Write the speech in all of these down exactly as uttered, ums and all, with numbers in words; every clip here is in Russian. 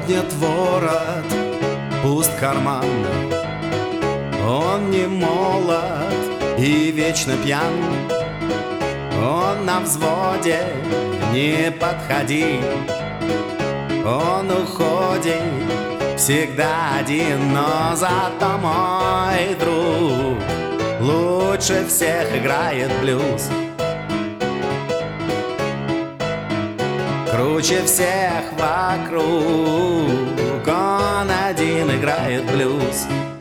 поднят ворот, пуст карман. Он не молод и вечно пьян. Он на взводе, не подходи. Он уходит всегда один, но зато мой друг лучше всех играет блюз. Круче всех вокруг, он один играет блюз.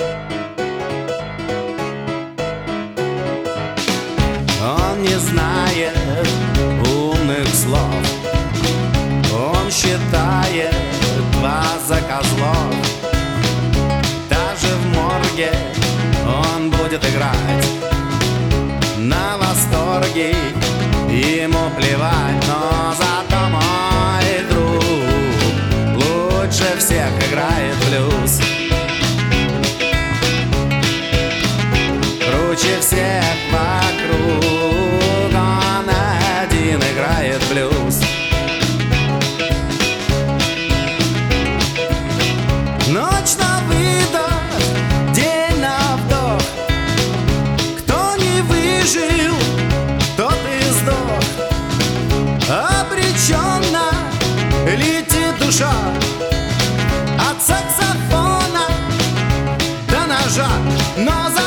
Он не знает умных слов, он считает вас за козлов. Даже в морге он будет играть на восторге, ему плевать, но зато мой друг лучше всех играет блюз. Круче всех вокруг, он один играет блюз. Ночь на выдох, день на вдох. Кто не выжил, тот и сдох. Обреченно летит душа от саксофона до ножа, но за